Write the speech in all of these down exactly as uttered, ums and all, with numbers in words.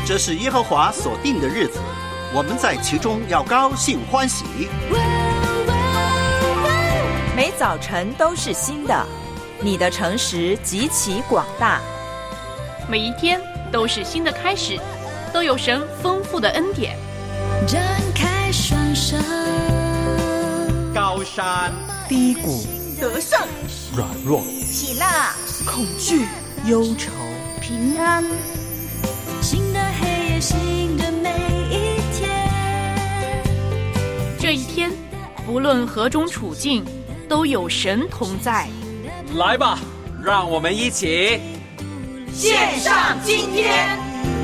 这是耶和华所定的日子，我们在其中要高兴欢喜。 每早晨都是新的，你的诚实极其广大。 每一天都是新的开始，都有神丰富的恩典。 展开双手， 高山低谷， 得胜软弱， 喜乐恐惧忧愁， 平安， 新的黑夜，新的每一天。 这一天不论何种处境，都有神同在。 来吧，让我们一起献上今天。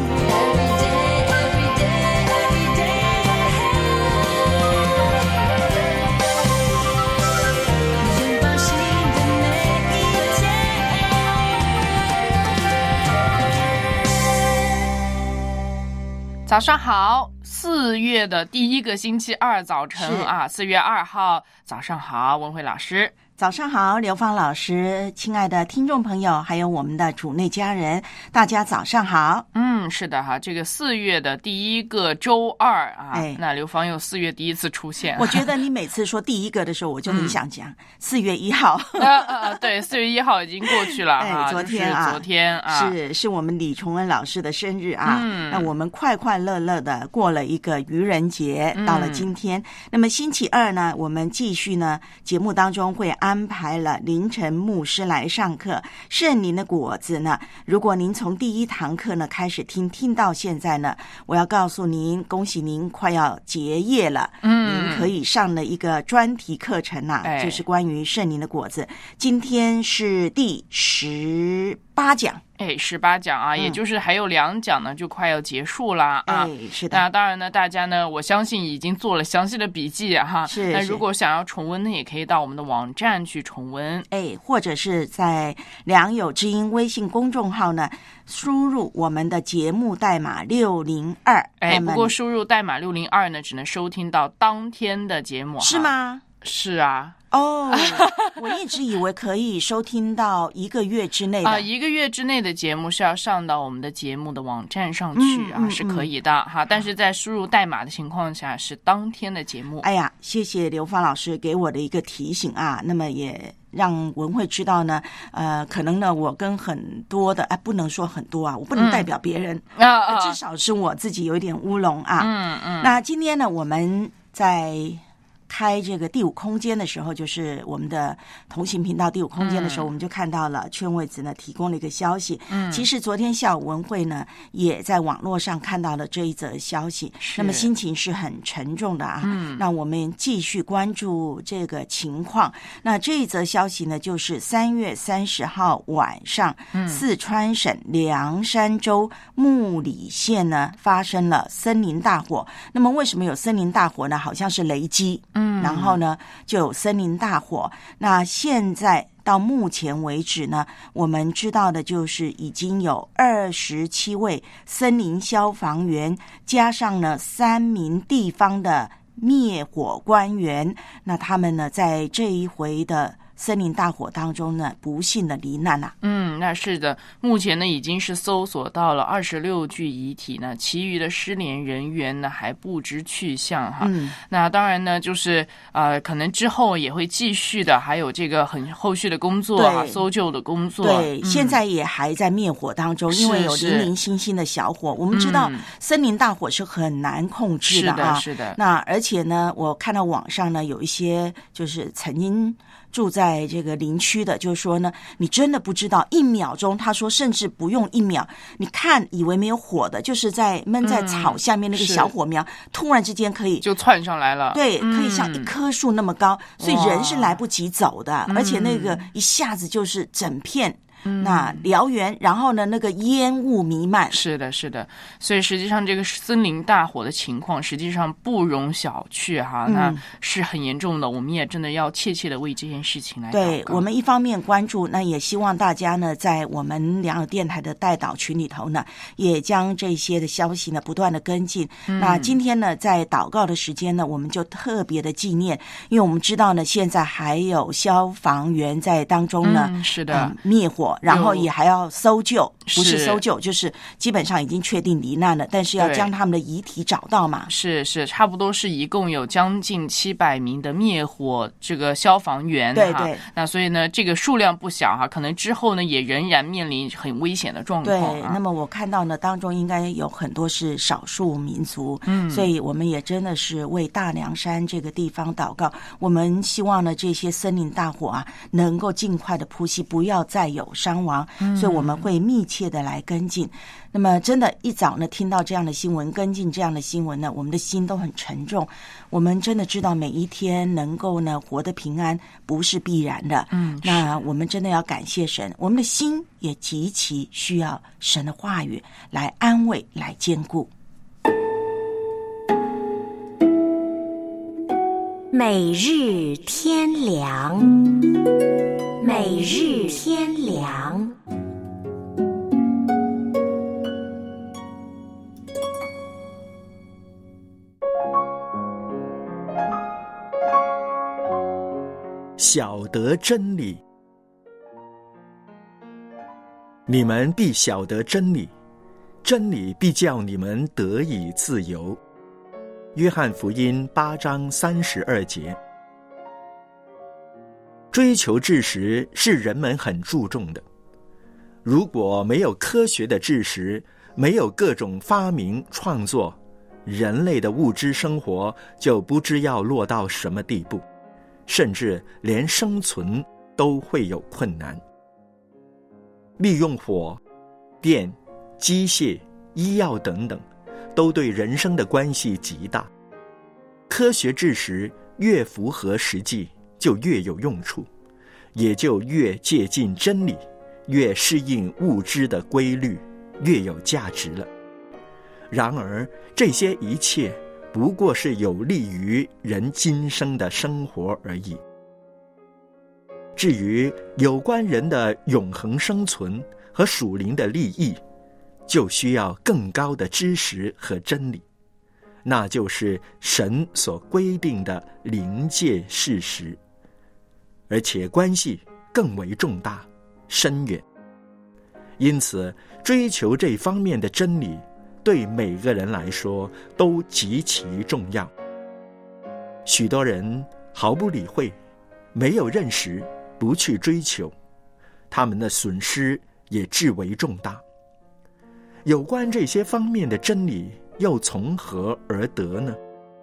早上好，四月的第一个星期二早晨啊，四月二号早上好，文慧老师。 早上好，刘芳老师，亲爱的听众朋友，还有我们的主内家人，大家早上好。 嗯，是的哈，这个四月的第一个周二啊， 哎， 那刘芳又四月第一次出现。 我觉得你每次说第一个的时候，我就很想讲四月一号。 呃呃，对，四月一号已经过去了哈， 哎，昨天啊， 昨天啊， 是是我们李崇恩老师的生日啊。 嗯， 那我们快快乐乐的过了一个愚人节， 嗯、 到了今天。那么星期二呢，我们继续呢，节目当中会安排了凌晨牧师来上课，圣灵的果子呢，如果您从第一堂课呢开始听，听到现在呢，我要告诉您，恭喜您快要结业了。嗯，您可以上了一个专题课程啊，哎、就是关于圣灵的果子。今天是第十八讲。 哎，十八讲啊、嗯，也就是还有两讲呢，就快要结束了啊。 哎，是的。 那当然呢，大家呢，我相信已经做了详细的笔记啊哈。 是。 那如果想要重温呢，也可以到我们的网站去重温。 哎，或者是在良友之音微信公众号呢，输入我们的节目代码六零二。 哎，不过输入代码六零二呢，只能收听到当天的节目。 是吗？ 是啊。 哦，我一直以为可以收听到一个月之内的啊、呃，一个月之内的节目是要上到我们的节目的网站上去啊，嗯嗯、是可以的哈。但是在输入代码的情况下，是当天的节目。 哎呀，谢谢刘芳老师给我的一个提醒啊，那么也让文慧知道呢，呃，可能呢，我跟很多的，哎，不能说很多啊，我不能代表别人， 嗯、啊、 至少是我自己有一点乌龙啊。 嗯嗯。 那今天呢，我们在开这个第五空间的时候，就是我们的同行频道第五空间的时候，嗯、我们就看到了劝慰子呢提供了一个消息。嗯，其实昨天下午文慧呢也在网络上看到了这一则消息，那么心情是很沉重的啊。嗯，那我们继续关注这个情况。那这一则消息呢，就是三月三十号晚上，嗯、四川省凉山州木里县呢发生了森林大火。那么为什么有森林大火呢？好像是雷击。嗯，然后呢，就有森林大火。那现在到目前为止呢，我们知道的就是已经有二十七位森林消防员，加上呢三名地方的灭火官员。那他们呢，在这一回的森林大火当中呢，不幸的罹难啊。 嗯，那是的。目前呢，已经是搜索到了二十六具遗体呢，其余的失联人员呢还不知去向哈。嗯，那当然呢，就是呃，可能之后也会继续的，还有这个很后续的工作啊，搜救的工作。 对， 嗯、 现在也还在灭火当中，因为有零零星星的小火。我们知道、嗯、森林大火是很难控制的啊。 是的，是的。 那而且呢，我看到网上呢有一些就是曾经住在这个林区的，就是说呢，你真的不知道一秒钟，他说甚至不用一秒，你看以为没有火的，就是在闷在草下面那个小火苗，嗯、突然之间可以就窜上来了， 对，可以像一棵树那么高，嗯、所以人是来不及走的，而且那个一下子就是整片。嗯、那燎原，然后呢，那个烟雾弥漫。 是的，是的。所以实际上这个森林大火的情况，实际上不容小觑哈，嗯、那是很严重的。我们也真的要切切的为这件事情来祷告。 对，我们一方面关注，那也希望大家呢，在我们良友电台的代祷群里头呢，也将这些的消息呢不断的跟进。嗯、那今天呢，在祷告的时间呢，我们就特别的纪念，因为我们知道呢，现在还有消防员在当中呢， 嗯、是的、 呃，灭火。然后也还要搜救不是搜救，就是基本上已经确定罹难了，但是要将他们的遗体找到嘛。 是是，差不多是一共有将近七百名的灭火这个消防员， 对对。 那所以呢，这个数量不小哈，可能之后呢也仍然面临很危险的状况。 对，那么我看到呢，当中应该有很多是少数民族，嗯，所以我们也真的是为大凉山这个地方祷告。我们希望呢，这些森林大火啊，能够尽快的扑熄，不要再有伤亡。嗯，所以我们会密切的来跟进。那么，真的，一早呢听到这样的新闻，跟进这样的新闻呢，我们的心都很沉重。我们真的知道每一天能够呢活得平安不是必然的。嗯，那我们真的要感谢神，我们的心也极其需要神的话语来安慰、来坚固。 每日天良，每日天良。 晓得真理，你们必晓得真理，真理必叫你们得以自由。约翰福音八章三十二节。追求知识是人们很注重的，如果没有科学的知识，没有各种发明创作，人类的物质生活就不知要落到什么地步，甚至连生存都会有困难。利用火、电、机械、医药等等，都对人生的关系极大。科学知识越符合实际，就越有用处，也就越接近真理，越适应物质的规律，越有价值了。然而，这些一切不过是有利于人今生的生活而已。至于有关人的永恒生存和属灵的利益，就需要更高的知识和真理，那就是神所规定的灵界事实，而且关系更为重大深远。因此，追求这方面的真理对每个人来说都极其重要。许多人毫不理会，没有认识，不去追求，他们的损失也至为重大。有关这些方面的真理又从何而得呢？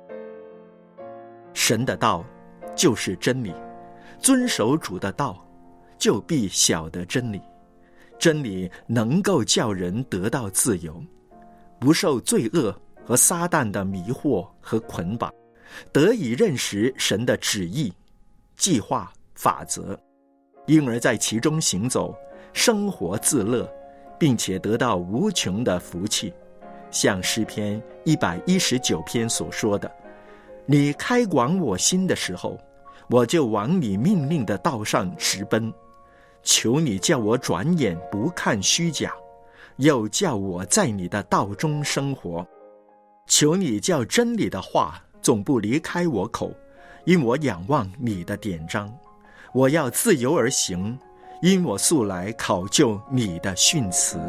神的道就是真理，遵守主的道，就必晓得真理。真理能够叫人得到自由，不受罪恶和撒旦的迷惑和捆绑，得以认识神的旨意、计划、法则，因而在其中行走，生活自乐，并且得到无穷的福气。像诗篇一百一十九篇所说的，你开广我心的时候，我就往你命令的道上直奔。求你叫我转眼不看虚假，又叫我在你的道中生活。求你叫真理的话总不离开我口，因我仰望你的典章。我要自由而行，因我素来考究你的训词。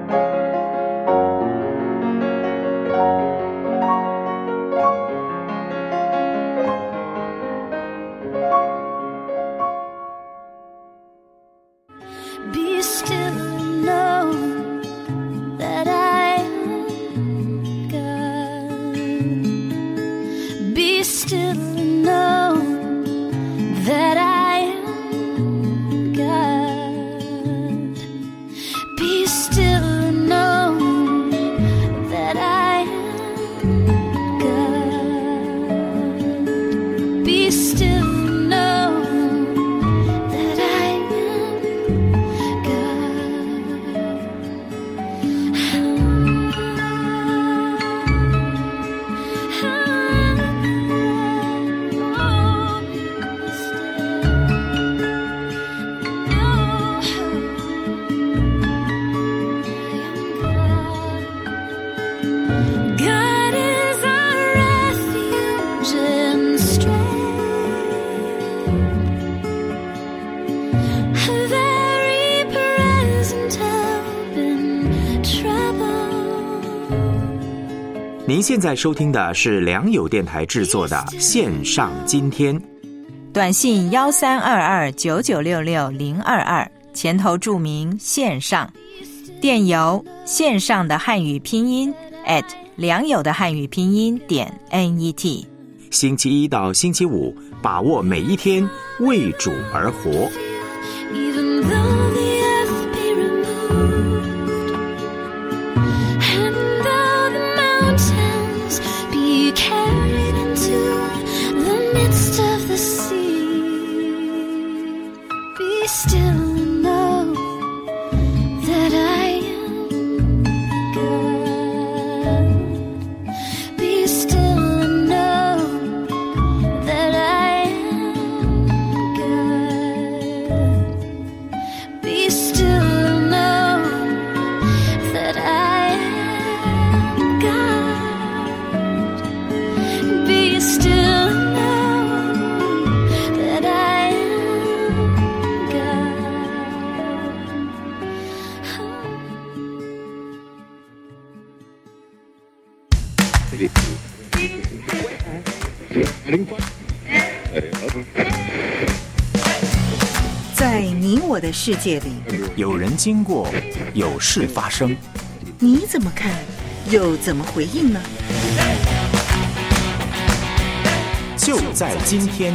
Be still and know that I am God. Be still and know that I am God. Be still and know 您现在收听的是良友电台制作的线上今天。 短信幺三二二九九六六零二二，前头注明线上，电邮线上的汉语拼音 at 良友的汉语拼音点 net。 星期一到星期五，把握每一天，为主而活。 Even though the earth be removed, and though the mountains be carried into the midst of the sea, be still and know that I am God. Be still and know that I am God. Be still and know that I am God. Be still and know that I am God. 在你我的世界里， 有人经过，有事发生， 你怎么看，又怎么回应呢？ 就在今天。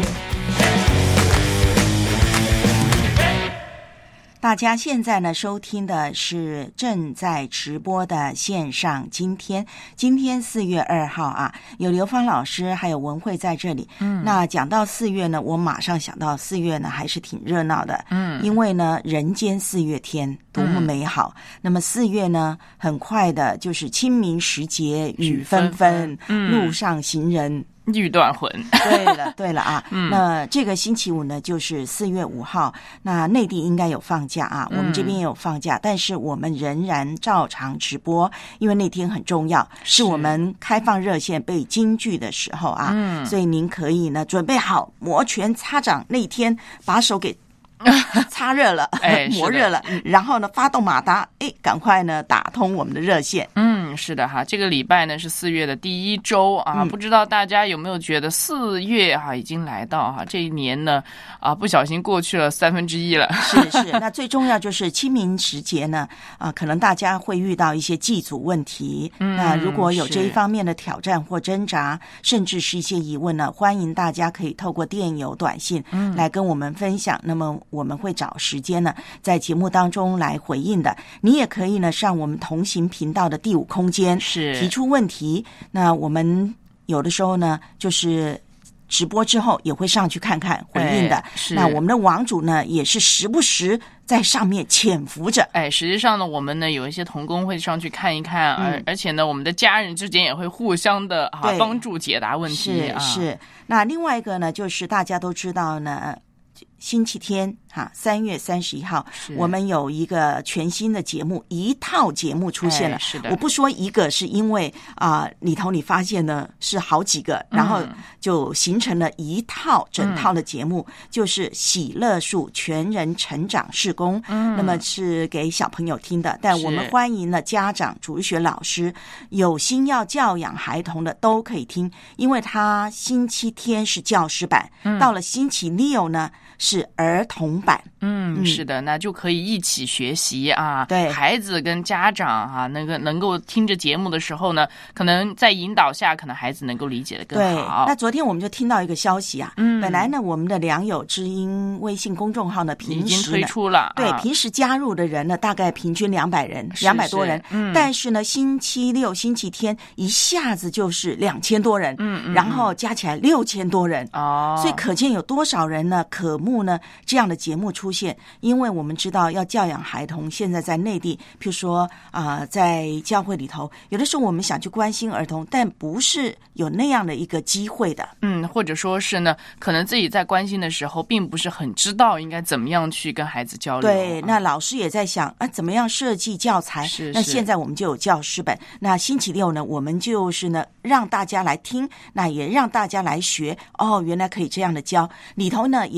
大家现在呢收听的是正在直播的线上今天，今天四月二号啊，有刘芳老师还有文慧在这里。嗯，那讲到四月呢，我马上想到四月呢还是挺热闹的。嗯，因为呢人间四月天多么美好。嗯、那么四月呢，很快的就是清明时节雨纷纷，嗯、路上行人欲断魂。 对了，对了啊，嗯、那这个星期五呢，就是四月五号。那内地应该有放假啊，嗯、我们这边也有放假，但是我们仍然照常直播，因为那天很重要，是, 是我们开放热线背京剧的时候啊，嗯、所以您可以呢准备好摩拳擦掌，那天把手给擦热了，哎，磨热了，然后呢发动马达，哎，赶快呢打通我们的热线。 嗯，是的哈，这个礼拜呢是四月的第一周啊，嗯、不知道大家有没有觉得四月哈、啊、已经来到哈、啊、这一年呢啊不小心过去了三分之一了。 是是，那最重要就是清明时节呢啊，可能大家会遇到一些祭祖问题，嗯，那如果有这一方面的挑战或挣扎，甚至是一些疑问呢，欢迎大家可以透过电邮、短信来跟我们分享。嗯、那么我们会找时间呢，在节目当中来回应的。你也可以呢，上我们同行频道的第五空间是提出问题。那我们有的时候呢，就是直播之后也会上去看看回应的。那我们的网主呢，也是时不时在上面潜伏着。 哎，实际上呢，我们呢有一些同工会上去看一看，而、嗯、而且呢，我们的家人之间也会互相的啊帮助解答问题。 是是。那另外一个呢，就是大家都知道呢。星期天哈，三月三十一号，我们有一个全新的节目，一套节目出现了。哎、是的，我不说一个，是因为啊、呃，里头你发现呢是好几个，然后就形成了一套整套的节目，嗯、就是喜乐树全人成长事工。嗯，那么是给小朋友听的，但我们欢迎了家长、主日学老师，有心要教养孩童的都可以听，因为他星期天是教师版，嗯、到了星期六呢。是儿童版。 嗯，是的，那就可以一起学习啊。对，孩子跟家长啊，那个能够听着节目的时候呢，可能在引导下，可能孩子能够理解的更好。 对，那昨天我们就听到一个消息啊，嗯，本来呢，我们的良友知音微信公众号呢，平时呢已经推出了， 对， 啊、 平时加入的人呢，大概平均两百人，两百多人，嗯，但是呢，星期六、星期天一下子就是两千多人，嗯嗯，然后加起来六千多人，哦，所以可见有多少人呢，渴慕呢这样的节目出现，因为我们知道要教养孩童，现在在内地，譬如说啊、呃，在教会里头，有的时候我们想去关心儿童，但不是有那样的一个机会的。 嗯，或者说是呢，可能自己在关心的时候，并不是很知道应该怎么样去跟孩子交流。 对，那老师也在想啊，怎么样设计教材？是是。那现在我们就有教师本，那星期六呢，我们就是呢，让大家来听，那也让大家来学。哦，原来可以这样的教，里头呢也包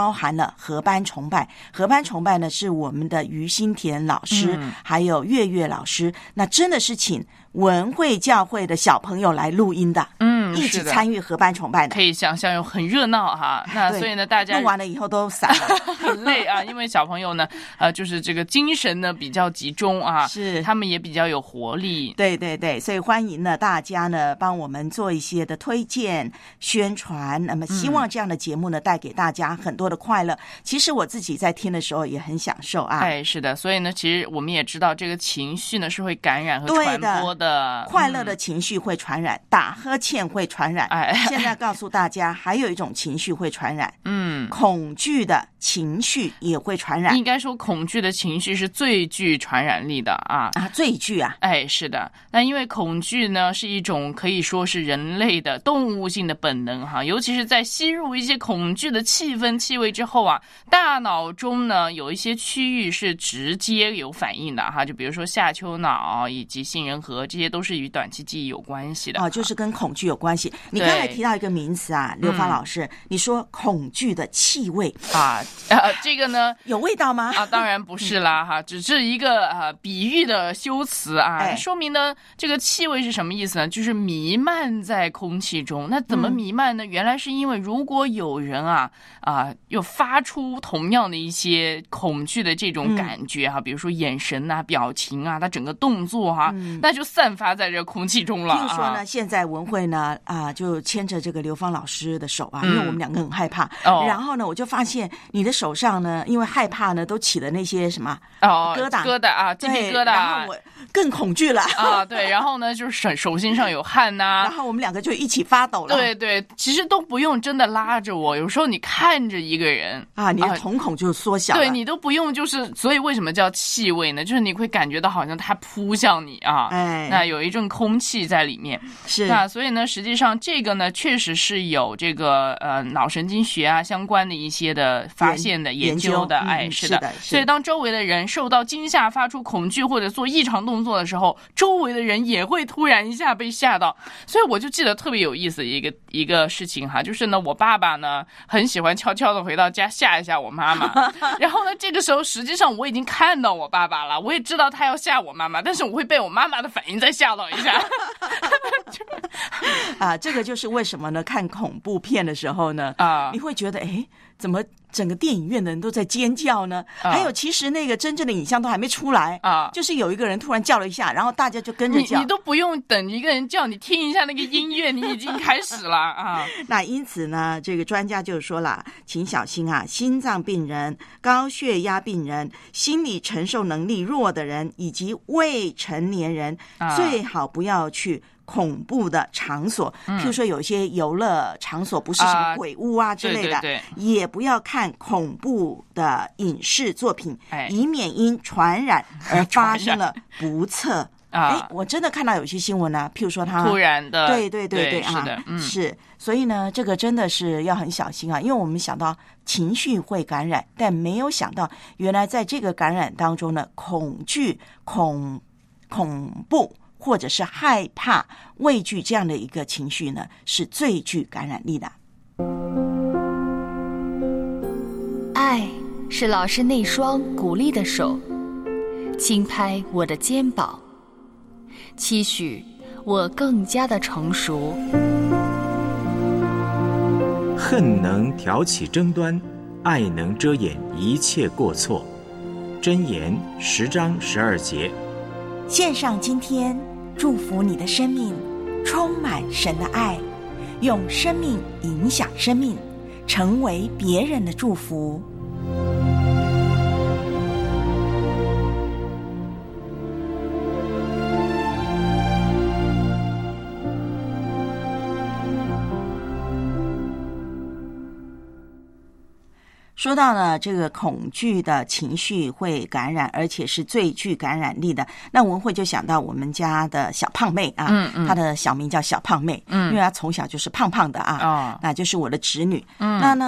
包含了合班崇拜。合班崇拜呢是我们的于新田老师、嗯、还有月月老师，那真的是请文汇教会的小朋友来录音的， 嗯， 一起参与合班崇拜的， 可以想象有很热闹哈。那所以呢，大家录完了以后都散了， 很累啊，因为小朋友呢，呃，就是这个精神呢比较集中啊， 是他们也比较有活力。 对对对，所以欢迎呢大家呢帮我们做一些的推荐宣传，那么希望这样的节目呢、嗯、带给大家很多的快乐。其实我自己在听的时候也很享受啊。 哎，是的，所以呢，其实我们也知道这个情绪呢是会感染和传播的。的快乐的情绪会传染、嗯、打呵欠会传染。哎，现在告诉大家还有一种情绪会传染，嗯，恐惧的情绪也会传染。 应该说恐惧的情绪是最具传染力的啊啊，最具啊。 哎，是的。那因为恐惧呢是一种可以说是人类的动物性的本能哈，尤其是在吸入一些恐惧的气氛气味之后啊，大脑中呢有一些区域是直接有反应的哈，就比如说下丘脑以及杏仁核，这些都是与短期记忆有关系的啊，就是跟恐惧有关系。你刚才提到一个名词啊，刘芳老师、嗯，你说恐惧的气味啊，呃，这个呢有味道吗？ 啊，当然不是啦哈，只是一个呃比喻的修辞啊，哎、说明呢这个气味是什么意思呢？就是弥漫在空气中。那怎么弥漫呢？嗯、原来是因为如果有人啊啊又发出同样的一些恐惧的这种感觉哈、嗯，比如说眼神啊、表情啊，他整个动作哈、啊嗯，那就散发在这空气中了。 听说呢，啊、现在文慧呢啊，就牵着这个刘芳老师的手啊，因为我们两个很害怕。嗯、然后呢，我就发现你的手上呢，因为害怕呢，都起了那些什么哦疙瘩疙瘩啊，鸡皮疙瘩。 然后我更恐惧了啊，对。然后呢，就是手手心上有汗呐、啊， 然后我们两个就一起发抖了。 对对，其实都不用真的拉着我，有时候你看着一个人啊，你的瞳孔就缩小了。 对，你都不用，就是所以为什么叫气味呢？就是你会感觉到好像它扑向你啊，哎，那有一阵空气在里面。 是那所以呢，实际上这个呢，确实是有这个呃脑神经学啊相关的一些的发现的研究的，哎、嗯，是的。 是的所以当周围的人受到惊吓、发出恐惧或者做异常动作的时候，周围的人也会突然一下被吓到。所以我就记得特别有意思的一个一个事情哈，就是呢，我爸爸呢很喜欢悄悄的回到家吓一吓我妈妈，然后呢，这个时候实际上我已经看到我爸爸了，我也知道他要吓我妈妈，但是我会被我妈妈的反应再吓到一下。 啊，这个就是为什么呢？看恐怖片的时候呢，啊，你会觉得哎，怎么整个电影院的人都在尖叫呢？啊、还有，其实那个真正的影像都还没出来啊，就是有一个人突然叫了一下，然后大家就跟着叫。 你, 你都不用等一个人叫，你听一下那个音乐，你已经开始了啊。 那因此呢，这个专家就说了，请小心啊，心脏病人、高血压病人、心理承受能力弱的人以及未成年人，啊、最好不要去恐怖的场所，譬如说有一些游乐场所，不是什么鬼屋啊之类的， 啊、对对对也不要看恐怖的影视作品， 哎、 以免因传染而发生了不测。哎，我真的看到有些新闻呢、啊，譬如说他突然的， 对对对对啊，是的，嗯， 是，所以呢，这个真的是要很小心啊，因为我们想到情绪会感染，但没有想到原来在这个感染当中呢，恐惧、恐恐怖。或者是害怕、畏惧这样的一个情绪呢，是最具感染力的。 爱是老师那双鼓励的手，轻拍我的肩膀，期许我更加的成熟。 恨能挑起争端，爱能遮掩一切过错。箴言十章十二节。 献上今天，祝福你的生命充满神的爱，用生命影响生命，成为别人的祝福。说到呢，这个恐惧的情绪会感染，而且是最具感染力的。那文慧就想到我们家的小胖妹啊，嗯嗯，她的小名叫小胖妹，嗯，因为她从小就是胖胖的啊，哦，那就是我的侄女，嗯，那呢，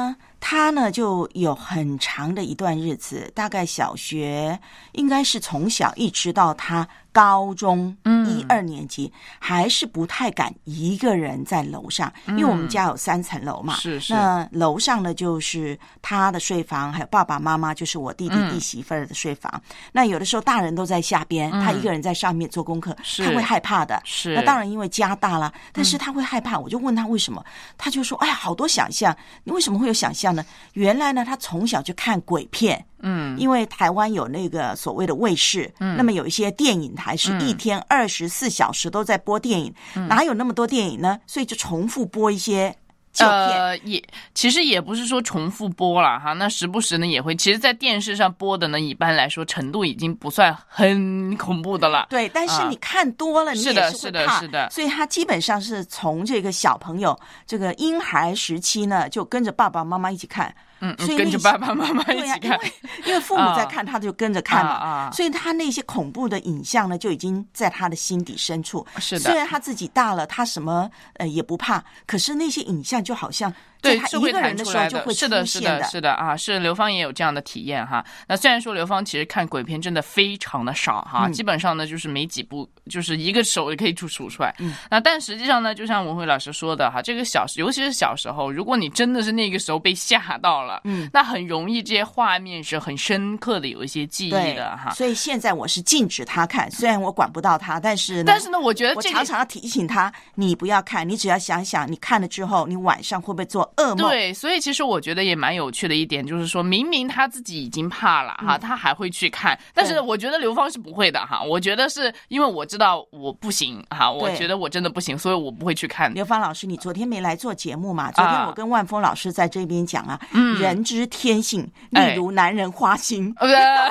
他呢就有很长的一段日子，大概小学应该是从小一直到他高中一二年级、嗯、还是不太敢一个人在楼上、嗯、因为我们家有三层楼嘛， 是是。 那楼上呢就是他的睡房，还有爸爸妈妈就是我弟弟弟媳妇儿的睡房、嗯、那有的时候大人都在下边、嗯、他一个人在上面做功课，他会害怕的。 是。 那当然因为家大了，但是他会害怕、嗯、我就问他为什么，他就说哎呀好多想象。你为什么会有想象呢？原来呢他从小就看鬼片，嗯，因为台湾有那个所谓的卫视，嗯，那么有一些电影台是一天二十四小时都在播电影、嗯，哪有那么多电影呢？所以就重复播一些旧片。 呃，也其实也不是说重复播了哈，那时不时呢也会，其实在电视上播的呢，一般来说程度已经不算很恐怖的了。 对，但是你看多了，啊、你也是会怕。 是的，是的，是的。 所以他基本上是从这个小朋友这个婴孩时期呢，就跟着爸爸妈妈一起看。 嗯，所以跟着爸爸妈妈一起看， 对啊、因为因为父母在看，啊、他就跟着看嘛、 啊啊， 所以他那些恐怖的影像呢，就已经在他的心底深处。 是的， 虽然他自己大了，他什么呃也不怕，可是那些影像就好像在他一个人的时候就会出现的。 是的，是的，是的啊，是刘芳也有这样的体验哈。那虽然说刘芳其实看鬼片真的非常的少哈，嗯、基本上呢就是没几部，就是一个手也可以数数出来。嗯，那但实际上呢，就像文慧老师说的哈，这个小尤其是小时候，如果你真的是那个时候被吓到了，嗯，那很容易这些画面是很深刻的有一些记忆的哈。 所以现在我是禁止他看，虽然我管不到他，但是呢但是呢，我觉得、这个、 我常常要提醒他，你不要看，你只要想想，你看了之后，你晚上会不会做噩梦？ 对，所以其实我觉得也蛮有趣的一点，就是说明明他自己已经怕了哈、嗯，他还会去看，但是我觉得刘芳是不会的哈。我觉得是因为我知道我不行哈，我觉得我真的不行，所以我不会去看。 刘芳老师，你昨天没来做节目嘛？昨天我跟万峰老师在这边讲啊，嗯、人之天性，例如男人花心， 哎、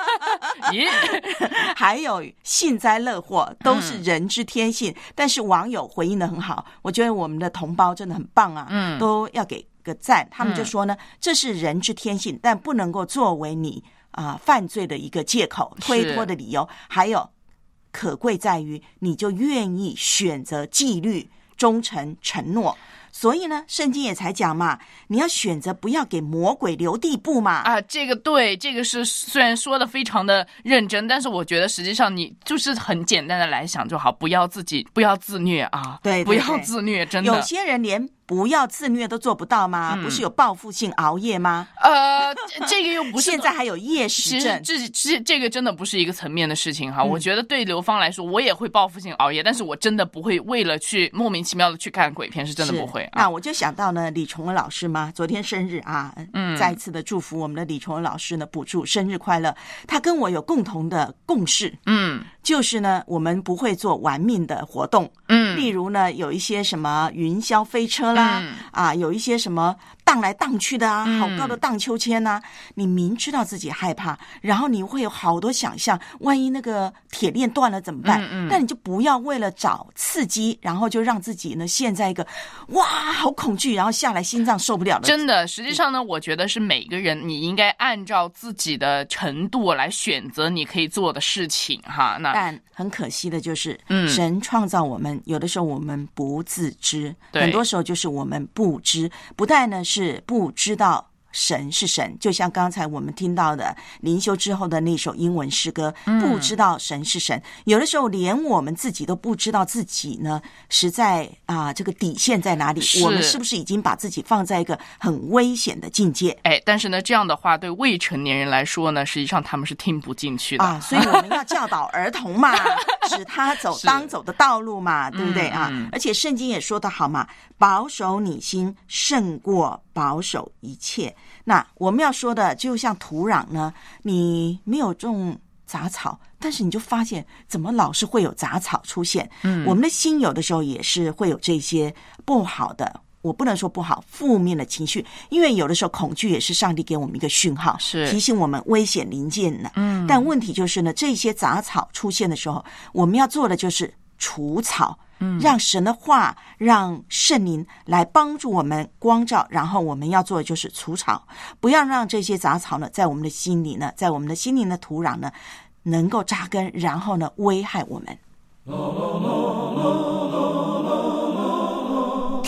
还有幸灾乐祸，都是人之天性。嗯、但是网友回应的很好，我觉得我们的同胞真的很棒啊，嗯，都要给个赞。他们就说呢，嗯、这是人之天性，但不能够作为你啊、呃、犯罪的一个借口、推脱的理由。还有可贵在于，你就愿意选择纪律、忠诚、承诺。所以呢，圣经也才讲嘛，你要选择不要给魔鬼留地步嘛。 啊，这个对，这个是虽然说的非常的认真，但是我觉得实际上你就是很简单的来想就好，不要自己不要自虐啊， 对，对，对， 不要自虐，真的。 有些人连不要自虐都做不到吗？嗯、不是有报复性熬夜吗？ 呃，这个又不是现在还有夜时症， 这这这个真的不是一个层面的事情哈、嗯。我觉得对刘芳来说，我也会报复性熬夜，但是我真的不会为了去莫名其妙的去看鬼片，是真的不会。啊、 那我就想到呢，李崇文老师嘛，昨天生日啊，嗯，再一次的祝福我们的李崇文老师呢，补祝生日快乐。他跟我有共同的共识，嗯，就是呢，我们不会做玩命的活动，嗯，例如呢，有一些什么云霄飞车啦，嗯、啊，有一些什么荡来荡去的啊，好高的荡秋千啊，嗯、你明知道自己害怕，然后你会有好多想象，万一那个铁链断了怎么办？嗯嗯，那你就不要为了找刺激，然后就让自己呢陷在一个哇好恐惧，然后下来心脏受不了了。 真的，实际上呢，我觉得是每个人你应该按照自己的程度来选择你可以做的事情哈。那但很可惜的就是，嗯，神创造我们，有的时候我们不自知，很多时候就是我们不知，不但呢是不知道神是神，就像刚才我们听到的灵修之后的那首英文诗歌，不知道神是神，有的时候连我们自己都不知道自己呢实在啊、呃、这个底线在哪里，我们是不是已经把自己放在一个很危险的境界？ 哎，但是呢这样的话对未成年人来说呢，实际上他们是听不进去的啊，所以我们要教导儿童嘛使他走当走的道路嘛，对不对啊、嗯嗯？而且圣经也说得好嘛，保守你心胜过保守一切。那我们要说的就像土壤呢，你没有种杂草，但是你就发现怎么老是会有杂草出现。嗯，我们的心有的时候也是会有这些不好的，我不能说不好，负面的情绪，因为有的时候恐惧也是上帝给我们一个讯号，是提醒我们危险临近了。嗯，但问题就是呢，这些杂草出现的时候，我们要做的就是除草。让神的话，让圣灵来帮助我们光照，然后我们要做的就是除草，不要让这些杂草呢在我们的心里呢，在我们的心灵的土壤呢能够扎根，然后呢危害我们。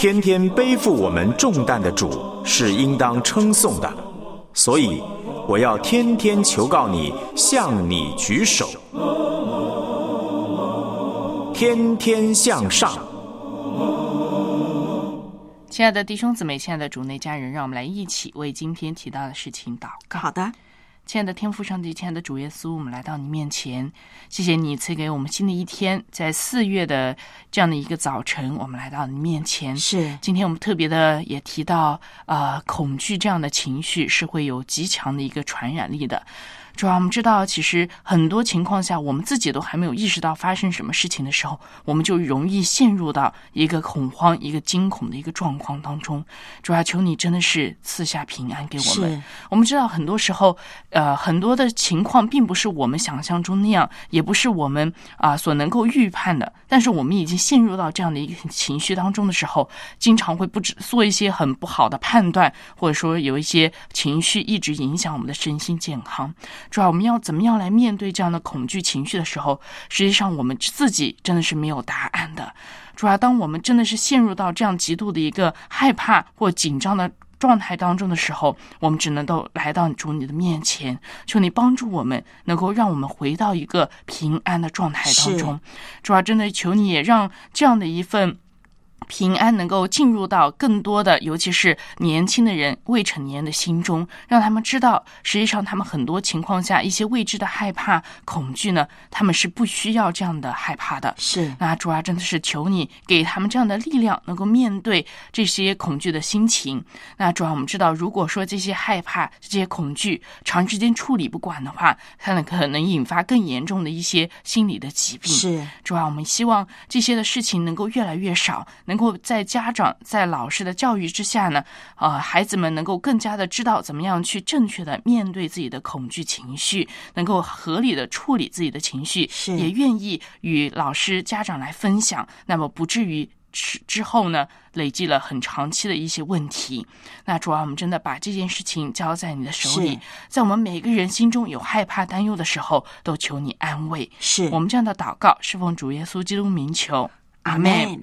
天天背负我们重担的主是应当称颂的，所以我要天天求告你，向你举手，天天向上。 亲爱的弟兄姊妹，亲爱的主内家人，让我们来一起为今天提到的事情祷告。 好的， 亲爱的天父上帝，亲爱的主耶稣，我们来到你面前，谢谢你赐给我们新的一天，在四月的这样的一个早晨，我们来到你面前。 是， 今天我们特别的也提到，呃，恐惧这样的情绪是会有极强的一个传染力的。主要我们知道，其实很多情况下，我们自己都还没有意识到发生什么事情的时候，我们就容易陷入到一个恐慌、一个惊恐的一个状况当中。主要求你真的是赐下平安给我们。我们知道很多时候，呃，很多的情况并不是我们想象中那样，也不是我们啊、呃、所能够预判的。但是我们已经陷入到这样的一个情绪当中的时候，经常会不知做一些很不好的判断，或者说有一些情绪一直影响我们的身心健康。主要我们要怎么样来面对这样的恐惧情绪的时候，实际上我们自己真的是没有答案的。主要当我们真的是陷入到这样极度的一个害怕或紧张的状态当中的时候，我们只能够来到主你的面前，求你帮助我们，能够让我们回到一个平安的状态当中。主要真的求你也让这样的一份平安能够进入到更多的，尤其是年轻的人、未成年人的心中，让他们知道，实际上他们很多情况下一些未知的害怕、恐惧呢，他们是不需要这样的害怕的。 是， 那主啊，真的是求你给他们这样的力量，能够面对这些恐惧的心情。那主啊，我们知道，如果说这些害怕、这些恐惧长时间处理不管的话，它可能引发更严重的一些心理的疾病。 是， 主啊，我们希望这些的事情能够越来越少。能够在家长在老师的教育之下呢，呃，孩子们能够更加的知道怎么样去正确的面对自己的恐惧情绪，能够合理的处理自己的情绪，也愿意与老师家长来分享，那么不至于之后呢累积了很长期的一些问题。那主要我们真的把这件事情交在你的手里，在我们每个人心中有害怕担忧的时候，都求你安慰。 是我们这样的祷告是奉主耶稣基督名求，阿们。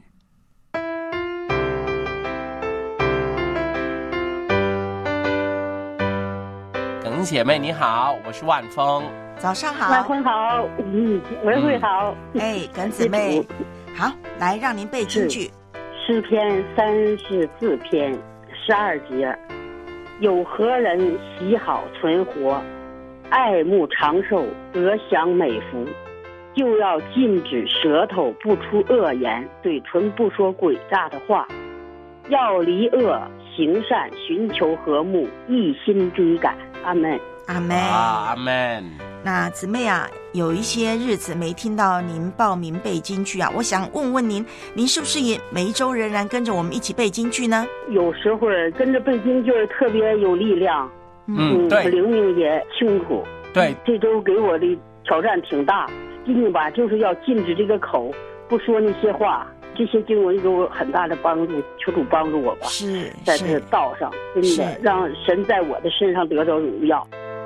耿姐妹你好，我是万峰。 早上好。 万峰好，嗯，文慧好。 哎，耿姊妹，好，来让您背京剧。 诗篇三十四篇十二节，有何人喜好存活，爱慕长寿，得享美福？就要禁止舌头不出恶言，嘴唇不说诡诈的话，要离恶行善，寻求和睦，一心追赶。阿们， 阿们， 阿们。 那姊妹啊，有一些日子没听到您报名背京剧啊，我想问问您，您是不是也每一周仍然跟着我们一起背京剧呢？ 有时候跟着背京剧特别有力量， 嗯，对， 灵命也清楚。 对， 这周给我的挑战挺大，今天吧就是要禁止这个口，不说那些话。这些经文给我很大的帮助，求主帮助我吧。 是， 在这道上，真的让神在我的身上得着荣耀。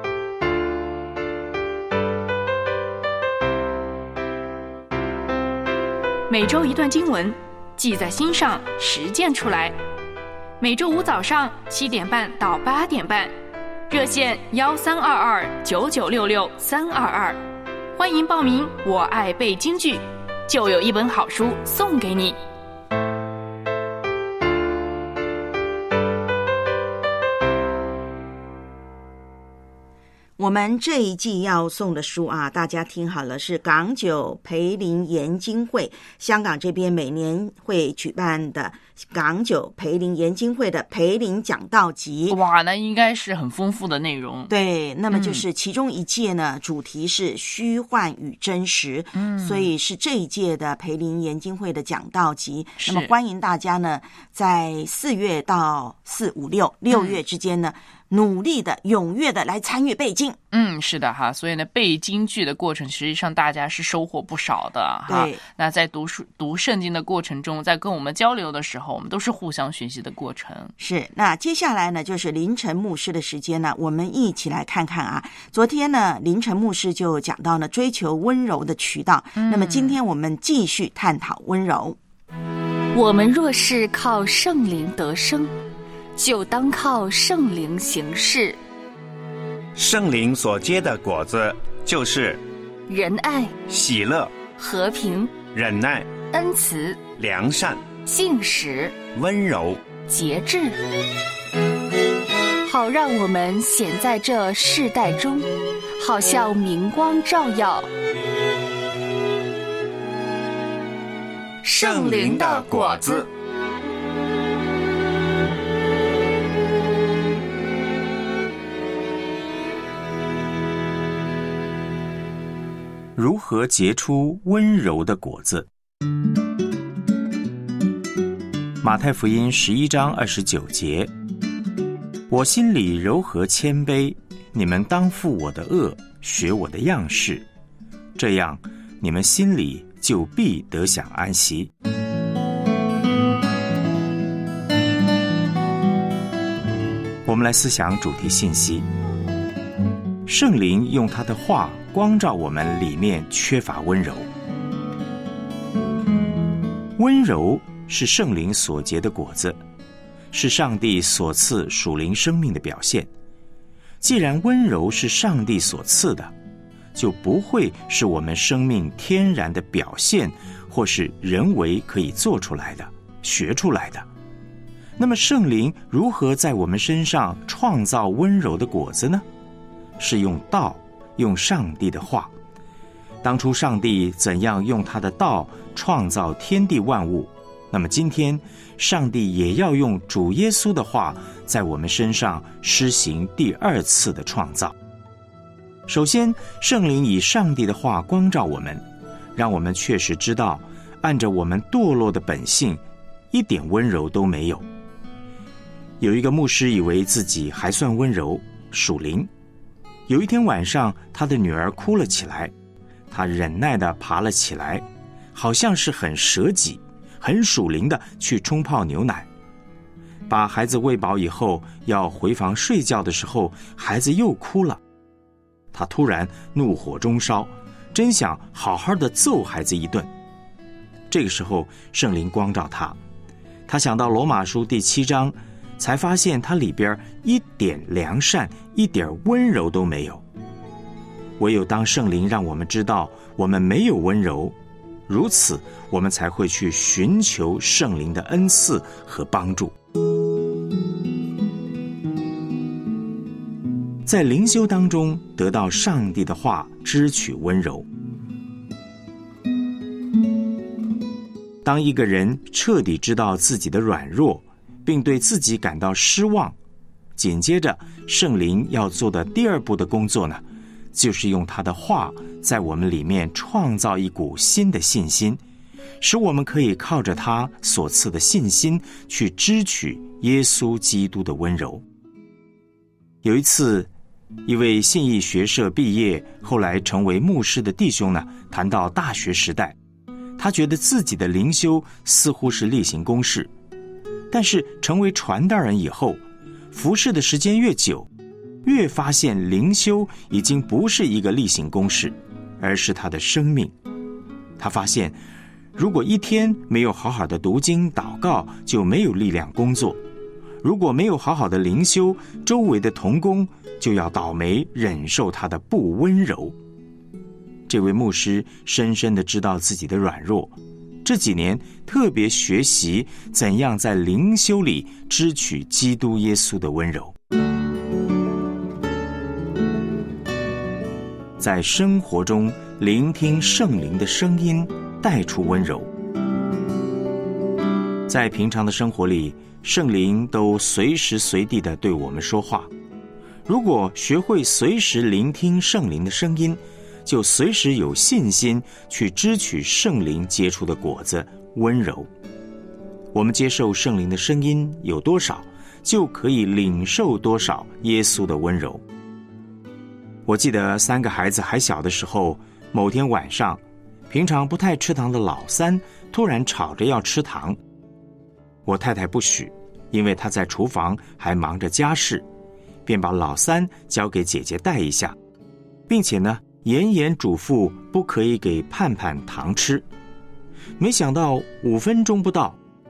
每周一段经文，记在心上，实践出来。每周五早上七点半到八点半，热线幺三二二九九六六三二二，欢迎报名。我爱背京剧。就有一本好书送给你。 我们这一季要送的书啊，大家听好了，是港九培灵研经会，香港这边每年会举办的港九培灵研经会的培灵讲道集。 哇，那应该是很丰富的内容。 对，那么就是其中一届呢，嗯、主题是虚幻与真实，嗯，所以是这一届的培灵研经会的讲道集。那么欢迎大家呢，在四月到四五六六月之间呢。嗯，努力的、踊跃的来参与背经。 嗯，是的哈，所以呢，背京剧的过程，实际上大家是收获不少的哈。 对， 那在读书、读圣经的过程中，在跟我们交流的时候，我们都是互相学习的过程。 是，那接下来呢，就是凌晨牧师的时间呢，我们一起来看看啊。昨天呢，凌晨牧师就讲到呢，追求温柔的渠道。嗯，那么今天我们继续探讨温柔。 我们若是靠圣灵得生，就当靠圣灵行事。 圣灵所结的果子，就是仁爱、 喜乐、 和平、 忍耐、 恩慈、 良善、 信实、 温柔、 节制，好让我们显在这世代中，好像明光照耀。 圣灵的果子。 如何结出温柔的果子？马太福音十一章二十九节：我心里柔和谦卑，你们当负我的恶，学我的样式，这样你们心里就必得享安息。我们来思想主题信息。圣灵用他的话光照我们里面缺乏温柔。温柔是圣灵所结的果子，是上帝所赐属灵生命的表现。既然温柔是上帝所赐的，就不会是我们生命天然的表现，或是人为可以做出来的、学出来的。那么圣灵如何在我们身上创造温柔的果子呢？是用道，用上帝的话。当初上帝怎样用他的道创造天地万物，那么今天上帝也要用主耶稣的话在我们身上施行第二次的创造。首先，圣灵以上帝的话光照我们，让我们确实知道按着我们堕落的本性，一点温柔都没有。有一个牧师以为自己还算温柔属灵，有一天晚上，他的女儿哭了起来，他忍耐地爬了起来，好像是很舍己、很属灵的去冲泡牛奶。把孩子喂饱以后，要回房睡觉的时候，孩子又哭了。他突然怒火中烧，真想好好的揍孩子一顿。这个时候，圣灵光照他，他想到罗马书第七章，才发现它里边一点良善、一点温柔都没有。唯有当圣灵让我们知道我们没有温柔，如此我们才会去寻求圣灵的恩赐和帮助。在灵修当中得到上帝的话，支取温柔。当一个人彻底知道自己的软弱，并对自己感到失望，紧接着圣灵要做的第二步的工作呢，就是用他的话在我们里面创造一股新的信心，使我们可以靠着他所赐的信心去支取耶稣基督的温柔。有一次，一位信义学社毕业后来成为牧师的弟兄呢，谈到大学时代，他觉得自己的灵修似乎是例行公事，但是成为传道人以后，服侍的时间越久，越发现灵修已经不是一个例行公事，而是他的生命。他发现，如果一天没有好好的读经祷告，就没有力量工作；如果没有好好的灵修，周围的同工就要倒霉忍受他的不温柔。这位牧师深深地知道自己的软弱，这几年特别学习怎样在灵修里支取基督耶稣的温柔。在生活中聆听圣灵的声音，带出温柔。在平常的生活里，圣灵都随时随地地对我们说话。如果学会随时聆听圣灵的声音，就随时有信心去支取圣灵结出的果子温柔。我们接受圣灵的声音有多少，就可以领受多少耶稣的温柔。我记得三个孩子还小的时候，某天晚上，平常不太吃糖的老三突然吵着要吃糖。我太太不许，因为她在厨房还忙着家事，便把老三交给姐姐带一下，并且呢严严嘱咐不可以给盼盼糖吃。没想到五分钟不到，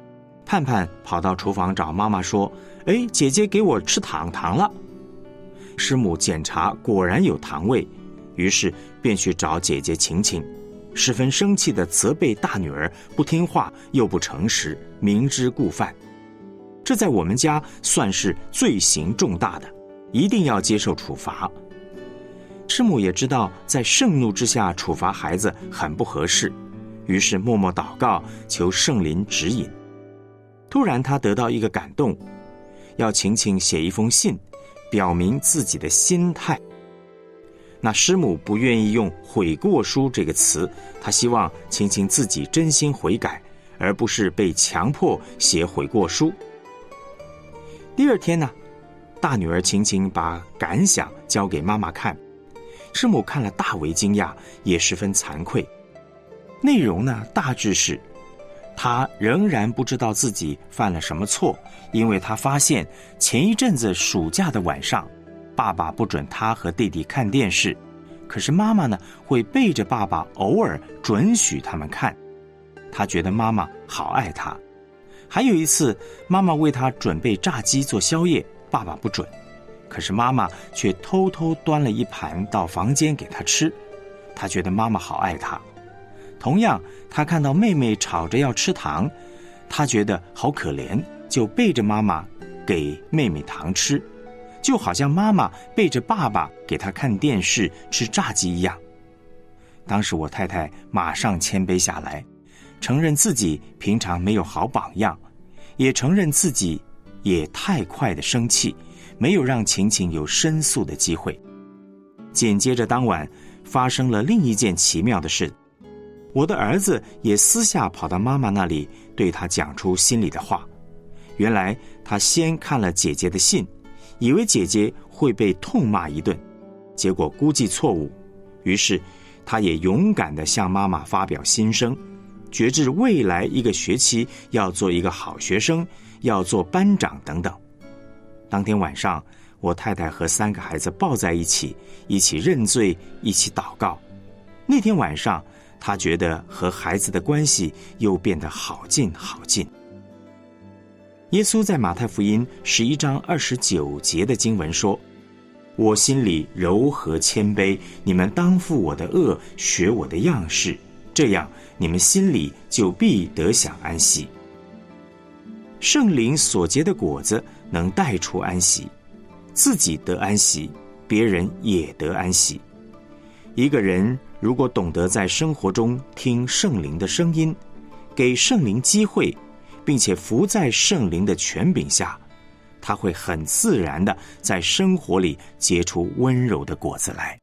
盼盼跑到厨房找妈妈说：“哎，姐姐给我吃糖糖了。”师母检查果然有糖味，于是便去找姐姐晴晴，十分生气地责备大女儿不听话又不诚实，明知故犯。这在我们家算是罪行重大的，一定要接受处罚。师母也知道在盛怒之下处罚孩子很不合适，于是默默祷告，求圣灵指引。突然他得到一个感动，要晴晴写一封信，表明自己的心态。那师母不愿意用悔过书这个词，她希望晴晴自己真心悔改，而不是被强迫写悔过书。第二天呢，大女儿晴晴把感想交给妈妈看，师母看了大为惊讶，也十分惭愧。内容呢，大致是她仍然不知道自己犯了什么错，因为她发现前一阵子暑假的晚上，爸爸不准她和弟弟看电视，可是妈妈呢会背着爸爸偶尔准许他们看。她觉得妈妈好爱她。还有一次，妈妈为她准备炸鸡做宵夜，爸爸不准，可是妈妈却偷偷端了一盘到房间给她吃。她觉得妈妈好爱她。同样，她看到妹妹吵着要吃糖，她觉得好可怜，就背着妈妈给妹妹糖吃，就好像妈妈背着爸爸给她看电视吃炸鸡一样。当时我太太马上谦卑下来，承认自己平常没有好榜样，也承认自己也太快的生气，没有让晴晴有申诉的机会。紧接着当晚发生了另一件奇妙的事，我的儿子也私下跑到妈妈那里，对她讲出心里的话。原来他先看了姐姐的信，以为姐姐会被痛骂一顿，结果估计错误，于是他也勇敢地向妈妈发表心声，决志未来一个学期要做一个好学生，要做班长等等。当天晚上，我太太和三个孩子抱在一起，一起认罪，一起祷告。那天晚上，她觉得和孩子的关系又变得好近好近。耶稣在马太福音十一章二十九节的经文说：“我心里柔和谦卑，你们当负我的恶，学我的样式，这样你们心里就必得享安息。”圣灵所结的果子能带出安息，自己得安息，别人也得安息。一个人如果懂得在生活中听圣灵的声音，给圣灵机会，并且服在圣灵的权柄下，他会很自然地在生活里结出温柔的果子来。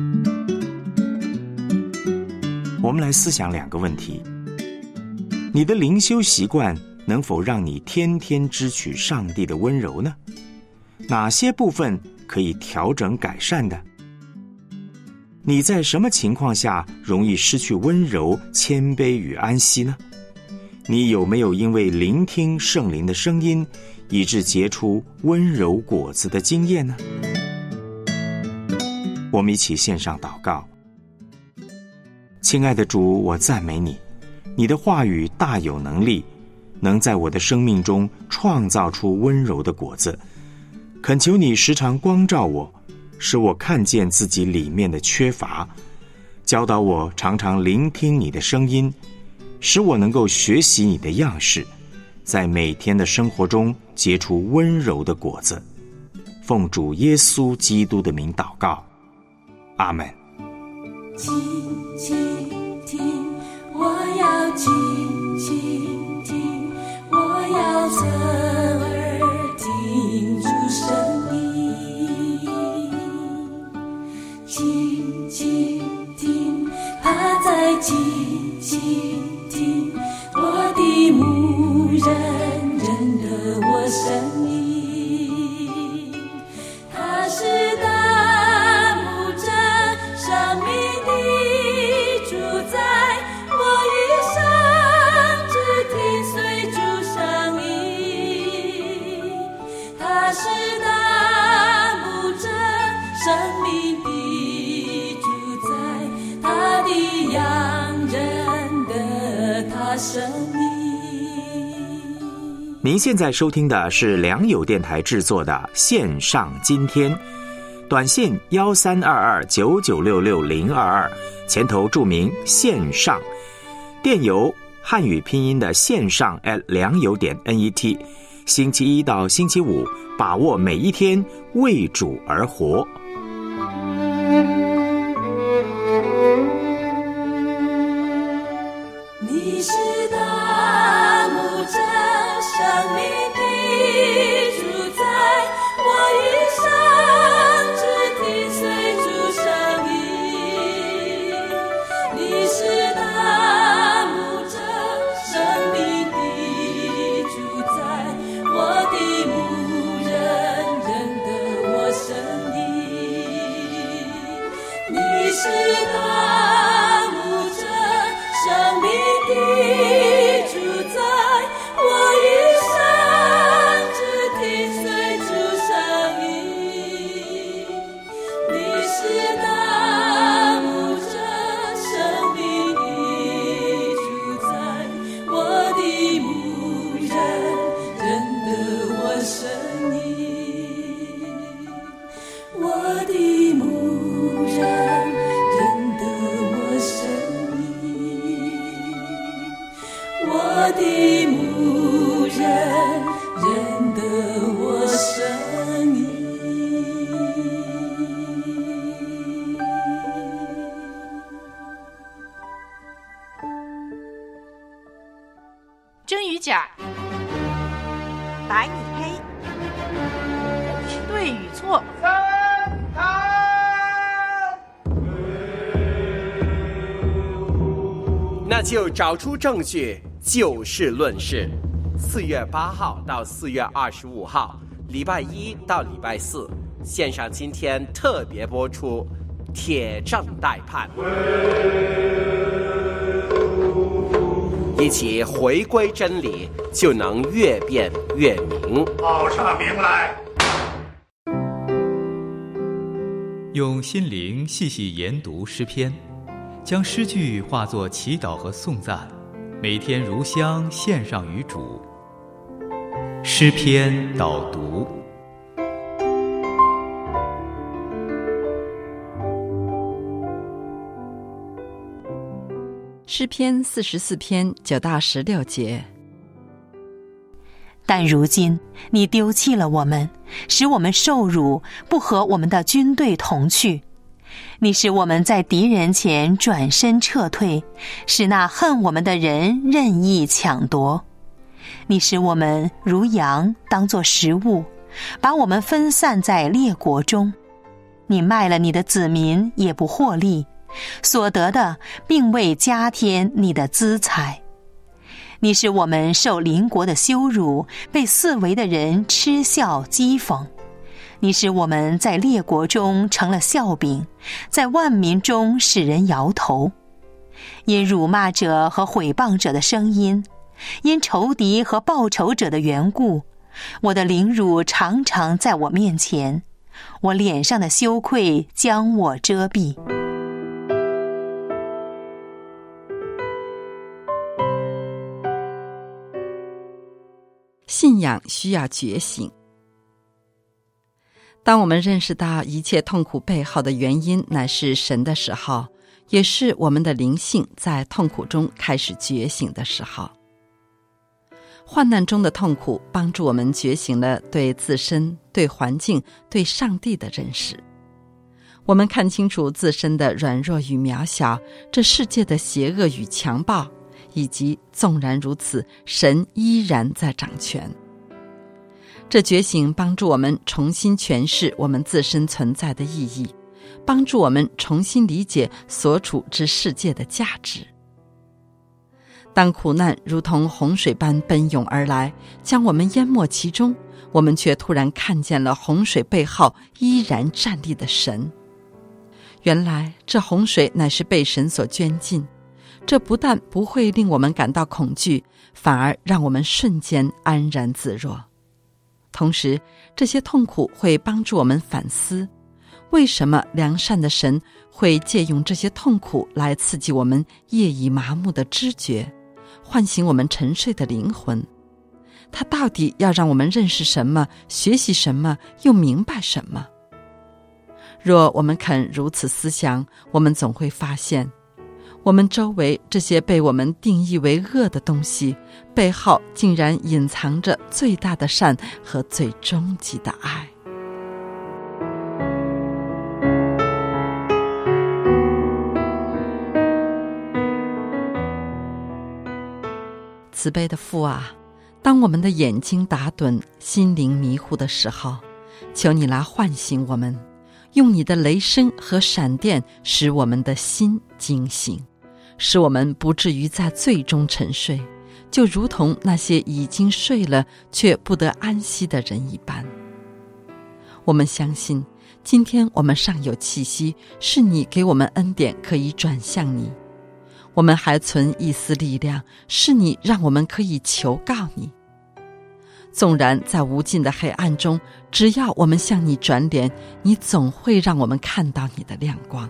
我们来思想两个问题：你的灵修习惯能否让你天天支取上帝的温柔呢？哪些部分可以调整改善的？你在什么情况下容易失去温柔、谦卑与安息呢？你有没有因为聆听圣灵的声音，以致结出温柔果子的经验呢？我们一起献上祷告。亲爱的主，我赞美你，你的话语大有能力，能在我的生命中创造出温柔的果子。恳求你时常光照我，使我看见自己里面的缺乏，教导我常常聆听你的声音，使我能够学习你的样式，在每天的生活中结出温柔的果子。奉主耶稣基督的名祷告，阿们。 静静听，我要静静听，我要侧耳听出声音。静静听，他在静静听，我的牧人认得我声音。他是大牧者，生命的主宰，我一生只听随主声音。他是大牧者，生命的主宰，他的羊认得他声音。 您现在收听的是良友电台制作的线上今天，短信幺三二二九九六六零二二，前头注明线上，电邮汉语拼音的线上 at 良友点 net， 星期一到星期五，把握每一天，为主而活。 你是大牧者，生命的主宰，我一生只听随主声音。你是大牧者，生命的主宰，我的牧人认得我声音。你是大牧者，生命的主宰，我一生只听随主声音。你是大牧者，生命的主宰，我的牧人认得我声音。我的牧人认得我声音。我的牧人认得我声音。 真与假， 白与黑， 对与错， 那就找出证据，就事论事。四月八号到四月二十五号，礼拜一到礼拜四，线上今天特别播出，铁证待判，一起回归真理，就能越辩越明。 报上名来。 用心灵细细研读诗篇，将诗句化作祈祷和颂赞，每天如香献上于主。诗篇导读。 诗篇四十四篇九到十六节。 但如今你丢弃了我们，使我们受辱，不和我们的军队同去。你使我们在敌人前转身撤退，使那恨我们的人任意抢夺。你使我们如羊当作食物，把我们分散在列国中。你卖了你的子民也不获利，所得的并未加添你的资财。你使我们受邻国的羞辱，被四围的人嗤笑讥讽。你使我们在列国中成了笑柄，在万民中使人摇头。因辱骂者和毁谤者的声音，因仇敌和报仇者的缘故，我的凌辱常常在我面前，我脸上的羞愧将我遮蔽。 信仰需要觉醒。当我们认识到一切痛苦背后的原因乃是神的时候，也是我们的灵性在痛苦中开始觉醒的时候。患难中的痛苦帮助我们觉醒了对自身、对环境、对上帝的认识。我们看清楚自身的软弱与渺小，这世界的邪恶与强暴，以及纵然如此，神依然在掌权。这觉醒帮助我们重新诠释我们自身存在的意义，帮助我们重新理解所处之世界的价值。当苦难如同洪水般奔涌而来，将我们淹没其中，我们却突然看见了洪水背后依然站立的神。原来这洪水乃是被神所捐尽，这不但不会令我们感到恐惧，反而让我们瞬间安然自若。同时，这些痛苦会帮助我们反思，为什么良善的神会借用这些痛苦来刺激我们夜已麻木的知觉，唤醒我们沉睡的灵魂？ 他到底要让我们认识什么，学习什么，又明白什么？若我们肯如此思想，我们总会发现，我们周围这些被我们定义为恶的东西，背后竟然隐藏着最大的善和最终极的爱。慈悲的父啊，当我们的眼睛打盹，心灵迷糊的时候，求你来唤醒我们，用你的雷声和闪电使我们的心惊醒，使我们不至于在罪中沉睡，就如同那些已经睡了却不得安息的人一般。我们相信，今天我们尚有气息，是你给我们恩典可以转向你。我们还存一丝力量，是你让我们可以求告你。纵然在无尽的黑暗中，只要我们向你转脸，你总会让我们看到你的亮光。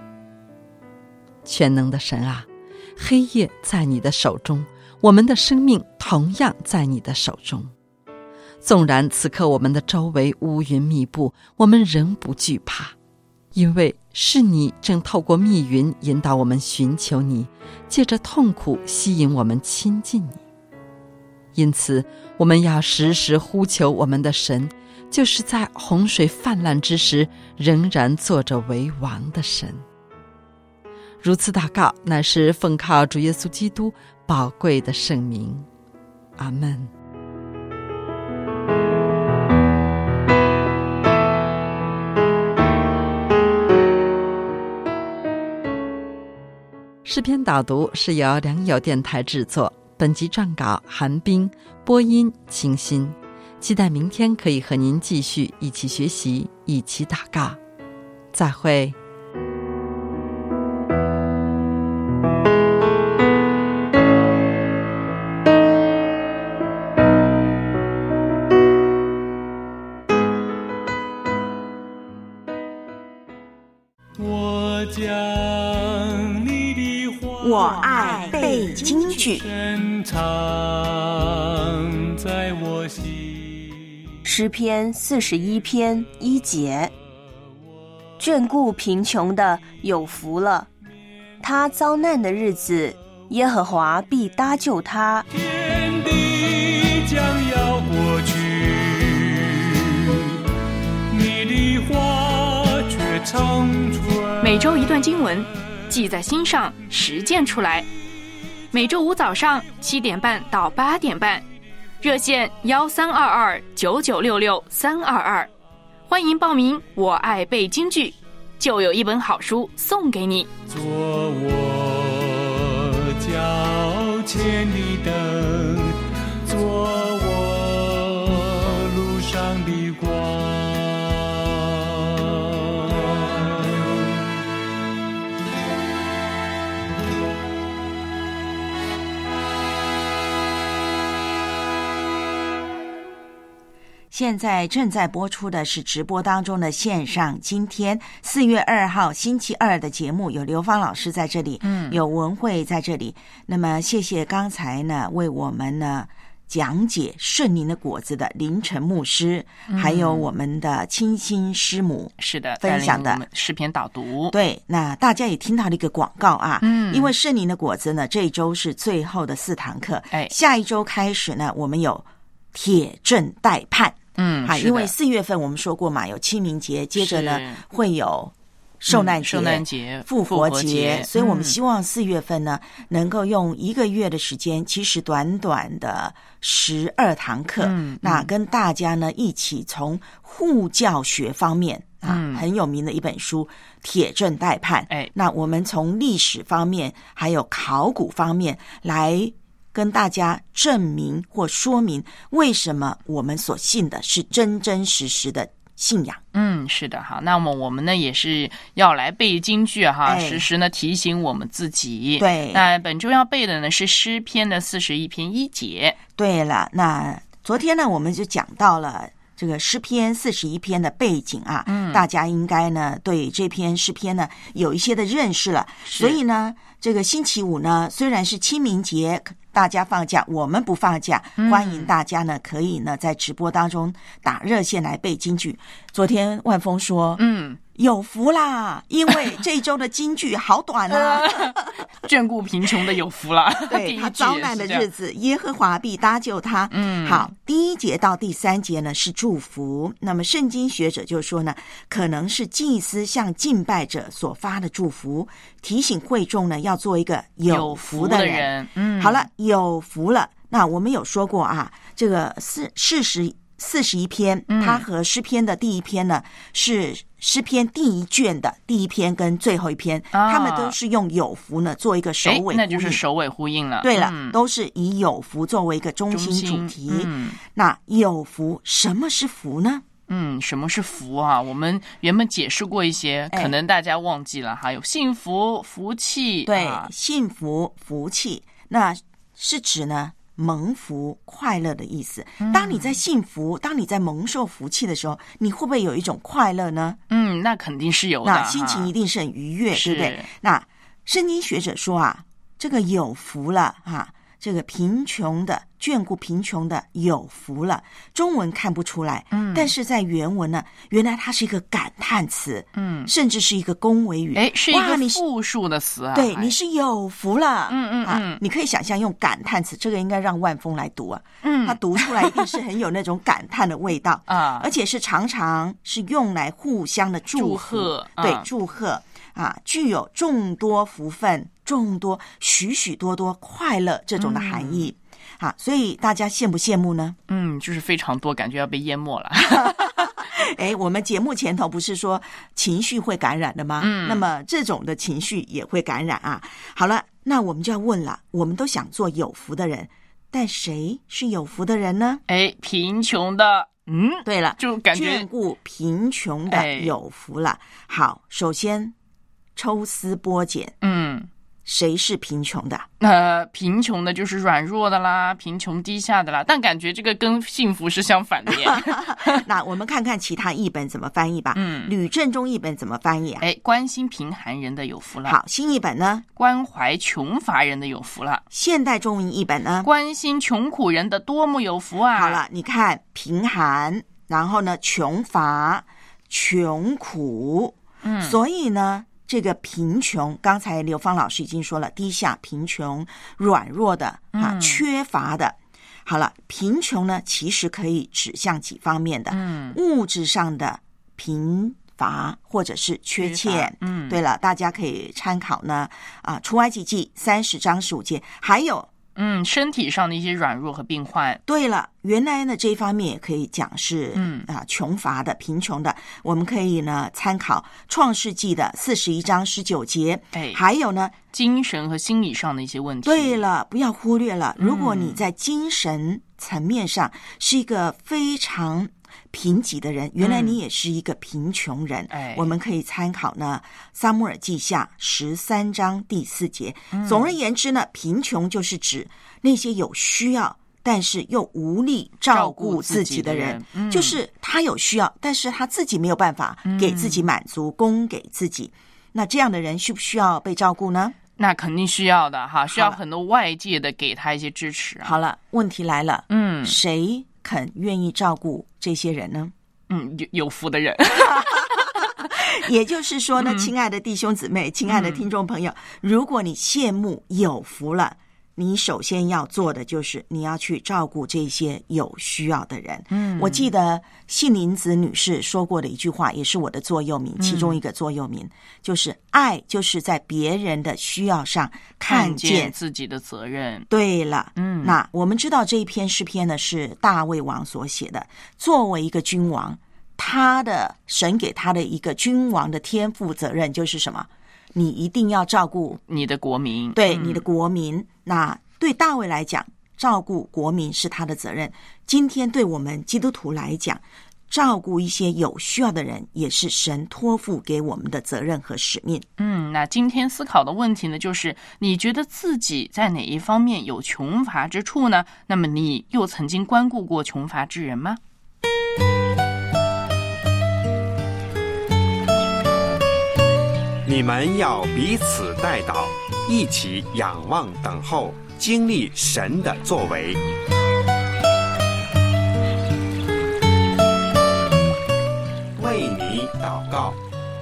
全能的神啊，黑夜在你的手中，我们的生命同样在你的手中。纵然此刻我们的周围乌云密布，我们仍不惧怕，因为是你正透过密云引导我们寻求你，借着痛苦吸引我们亲近你。因此我们要时时呼求我们的神，就是在洪水泛滥之时仍然坐着为王的神。如此祷告，乃是奉靠主耶稣基督宝贵的圣名。阿们。诗篇导读是由良友电台制作，本集撰稿韩冰，播音清新。期待明天可以和您继续一起学习，一起祷告。再会。 我将你的话， 我爱背京剧， 深藏在我心。 诗篇四十一篇一节，眷顾贫穷的有福了，他遭难的日子，耶和华必搭救他。 天地将要过去，你的话却长存。 每周一段经文，记在心上，实践出来。每周五早上七点半到八点半，热线幺三二二九九六六三二二，欢迎报名。我爱背京剧，就有一本好书送给你。 做我脚前的灯，做我路上的光。 现在正在播出的是直播当中的线上今天四月二号星期二的节目，有刘芳老师在这里，嗯，有文慧在这里。那么谢谢刚才呢为我们呢讲解圣灵的果子的林晨牧师、嗯、还有我们的清新师母是的分享的诗篇导读。 对，那大家也听到了一个广告啊，嗯，因为圣灵的果子呢这一周是最后的四堂课，哎，下一周开始呢我们有铁证待判。嗯，好，因为四月份我们说过嘛，有清明节，接着呢会有受难节、 受难节、 复活节， 复活节所以我们希望四月份呢、嗯、能够用一个月的时间，其实短短的十二堂课，嗯，那跟大家呢一起从护教学方面啊、嗯、很有名的一本书《铁证待判》，哎，那我们从历史方面还有考古方面来跟大家证明或说明为什么我们所信的是真真实实的信仰。 嗯，是的，好，那么我们呢也是要来背京剧哈、哎，时时呢提醒我们自己。 对， 那本周要背的呢是诗篇的四十一篇一节。 对了，那昨天呢我们就讲到了这个诗篇四十一篇的背景啊，嗯，大家应该呢对这篇诗篇呢有一些的认识了。所以呢，这个星期五呢虽然是清明节， 大家放假，我们不放假， 嗯、 欢迎大家呢可以呢在直播当中打热线来背金句。昨天万峰说， 嗯。 有福啦，因为这一周的金句好短啊！ 眷顾贫穷的有福啦， 对他遭难的日子，耶和华必搭救他。 嗯， 好，第一节到第三节呢是祝福。那么圣经学者就说呢，可能是祭司向敬拜者所发的祝福，提醒会众呢要做一个有福的人。 有福的人嗯， 好了，有福了。那我们有说过啊，这个四四十。四十一篇，它和诗篇的第一篇呢、嗯、是诗篇第一卷的第一篇跟最后一篇， 啊、 他们都是用有福呢做一个首尾呼应， 那就是首尾呼应了。 对了、 嗯， 都是以有福作为一个中心主题。 嗯、 那有福，什么是福呢？ 嗯，什么是福啊？我们原本解释过一些，可能大家忘记了哈。有幸福、福气， 对， 啊、 幸福、福气，那是指呢？蒙福快乐的意思。当你在幸福、嗯、当你在蒙受福气的时候，你会不会有一种快乐呢？ 嗯，那肯定是有的， 那心情一定是很愉悦，对不对？那圣经学者说啊，这个有福了啊，这个贫穷的眷顾贫穷的有福了，中文看不出来，嗯，但是在原文呢，原来它是一个感叹词， 嗯， 甚至是一个恭维语， 哎，是一个复数的词啊， 对，你是有福了， 嗯嗯嗯、 啊，你可以想象用感叹词，这个应该让万峰来读啊， 嗯， 他读出来一定是很有那种感叹的味道啊， 而且是常常是用来互相的祝福， 祝贺， 对，啊、祝贺啊，具有众多福分、众多许许多多快乐这种的含义。嗯啊，所以大家羡不羡慕呢？ 嗯，就是非常多，感觉要被淹没了。 哎，我们节目前头不是说情绪会感染的吗？ 嗯， 那么这种的情绪也会感染啊。好了，那我们就要问了，我们都想做有福的人，但谁是有福的人呢？ 哎，贫穷的。嗯， 对了， 就感觉眷顾贫穷的有福了。好，首先抽丝剥茧， 嗯。 谁是贫穷的？ 呃，贫穷的就是软弱的啦，贫穷低下的啦，但感觉这个跟幸福是相反的耶。 那我们看看其他译本怎么翻译吧。 嗯， 吕正中译本怎么翻译啊？ 哎，关心贫寒人的有福了。 好，新译本呢？ 关怀穷乏人的有福了。 现代中文译本呢？ 关心穷苦人的多么有福啊！ 好了，你看贫寒，然后呢穷乏、穷苦， 嗯， 所以呢。这个贫穷，刚才刘芳老师已经说了，低下、贫穷、软弱的啊， 嗯、 缺乏的。好了，贫穷呢，其实可以指向几方面的， 嗯， 物质上的贫乏或者是缺欠。 嗯， 对了，大家可以参考呢啊，出埃及记三十章十五节，还有。 嗯，身体上的一些软弱和病患。 对了，原来呢这一方面也可以讲是嗯啊穷乏的、贫穷的，我们可以呢参考创世纪的四十一章十九节。 哎， 还有呢精神和心理上的一些问题。 对了，不要忽略了，如果你在精神层面上是一个非常贫瘠的人，原来你也是一个贫穷人。 哎、嗯， 我们可以参考呢撒母耳记下十三章第四节。 嗯、 总而言之呢，贫穷就是指那些有需要但是又无力照顾自己的人， 的人嗯、 就是他有需要，但是他自己没有办法给自己满足，嗯、供给自己。那这样的人需不需要被照顾呢？ 那肯定需要的哈，需要很多外界的给他一些支持啊。 好了，问题来了， 嗯， 谁肯愿意照顾这些人呢？ 嗯，有有福的人。 也就是说呢，亲爱的弟兄姊妹，嗯、亲爱的听众朋友，如果你羡慕有福了，你首先要做的就是你要去照顾这些有需要的人。 嗯， 我记得杏林子女士说过的一句话，也是我的座右铭，其中一个座右铭，嗯、就是爱就是在别人的需要上看见, 看见自己的责任。 对了， 嗯， 那我们知道这一篇诗篇呢是大卫王所写的，作为一个君王，他的神给他的一个君王的天赋责任就是什么？你一定要照顾你的国民， 对、 嗯、 你的国民。那对大卫来讲，照顾国民是他的责任。今天对我们基督徒来讲，照顾一些有需要的人，也是神托付给我们的责任和使命。 嗯，那今天思考的问题呢，就是你觉得自己在哪一方面有穷乏之处呢？那么你又曾经关顾过穷乏之人吗？ 你们要彼此代祷，一起仰望等候， 经历神的作为。为你祷告。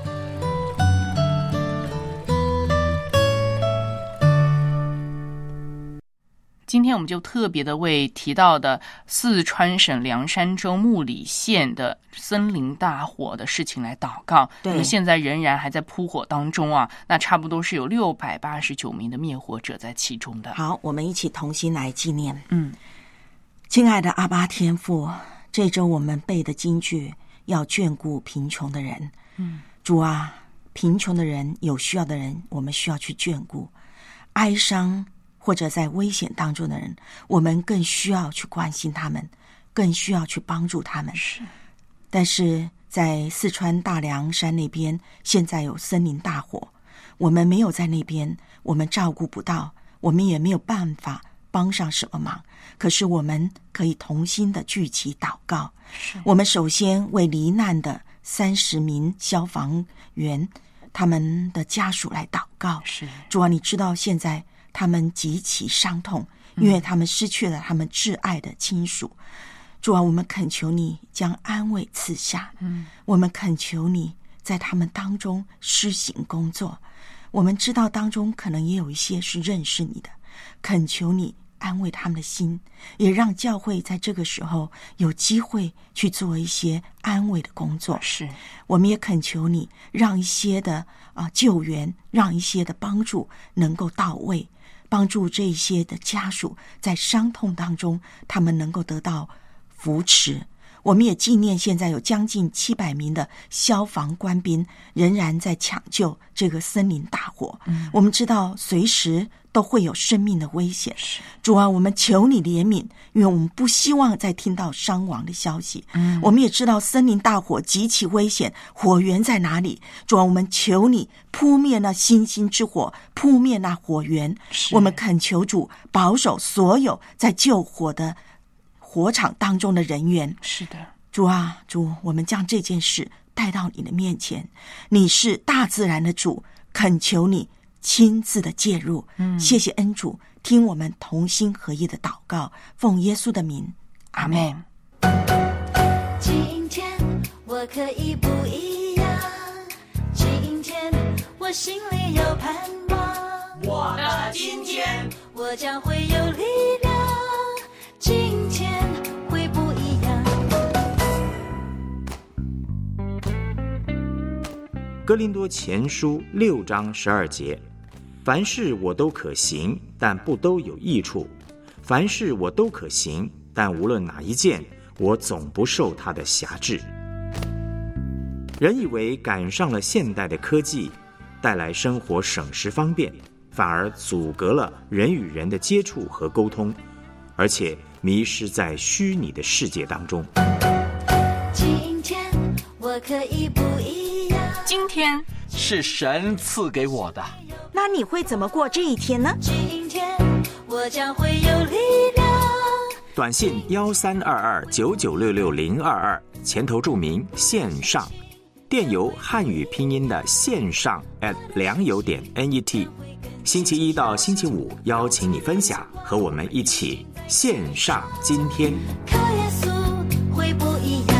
今天我们就特别的为提到的四川省凉山州木里县的森林大火的事情来祷告。 对， 那么现在仍然还在扑火当中啊，那差不多是有六百八十九名的灭火者在其中的。 好，我们一起同心来纪念。 嗯， 亲爱的阿爸天父，这周我们背的金句要眷顾贫穷的人。 嗯， 主啊，贫穷的人、有需要的人，我们需要去眷顾；哀伤或者在危险当中的人，我们更需要去关心他们，更需要去帮助他们。 是， 但是在四川大凉山那边，现在有森林大火，我们没有在那边，我们照顾不到，我们也没有办法帮上什么忙。可是我们可以同心的聚集祷告。我们首先为罹难的三十名消防员他们的家属来祷告。 是， 主啊，你知道现在他们极其伤痛，因为他们失去了他们挚爱的亲属。主啊，我们恳求你将安慰赐下。 嗯， 我们恳求你在他们当中施行工作。我们知道当中可能也有一些是认识你的，恳求你安慰他们的心，也让教会在这个时候有机会去做一些安慰的工作。 是， 我们也恳求你让一些的啊、呃、救援，让一些的帮助能够到位，帮助这些的家属在伤痛当中，他们能够得到扶持。我们也纪念现在有将近七百名的消防官兵仍然在抢救这个森林大火。 嗯， 我们知道随时都会有生命的危险。主啊，我们求你怜悯，因为我们不希望再听到伤亡的消息。 嗯， 我们也知道森林大火极其危险，火源在哪里？主啊，我们求你扑灭那星星之火，扑灭那火源。我们恳求主保守所有在救火的火场当中的人员。 是的， 主啊，主，我们将这件事带到你的面前。你是大自然的主，恳求你亲自的介入。 嗯， 谢谢恩主，听我们同心合意的祷告，奉耶稣的名，阿们。 今天我可以不一样，今天我心里有盼望， 我的今天我将会有力量，今天会不一样。 哥林多前书六章十二节，凡事我都可行，但不都有益处；凡事我都可行，但无论哪一件，我总不受它的辖制。人以为赶上了现代的科技，带来生活省时方便，反而阻隔了人与人的接触和沟通，而且迷失在虚拟的世界当中。 今天我可以不一样， 今天是神赐给我的。 那你会怎么过这一天呢？ 今天我将会有力量。 短信幺三二二九九六六零二二，前头注明线上，电邮汉语拼音的线上 at 良友点 net。星期一到星期五邀请你分享，和我们一起线上今天。 靠耶稣会不一样。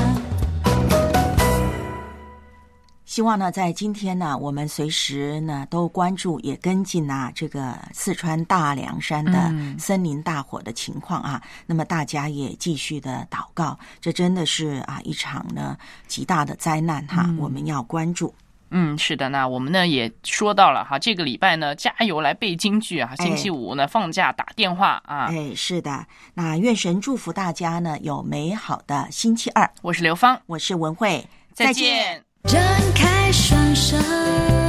希望呢，在今天呢，我们随时呢都关注也跟进啊这个四川大凉山的森林大火的情况啊。嗯、那么大家也继续的祷告，这真的是啊一场呢极大的灾难哈，嗯、我们要关注。 嗯，是的，那我们呢也说到了哈，这个礼拜呢加油来背京剧啊，星期五呢、哎、放假打电话啊。 哎，是的，那愿神祝福大家呢有美好的星期二。 我是刘芳， 我是文慧， 再见。 张开双手。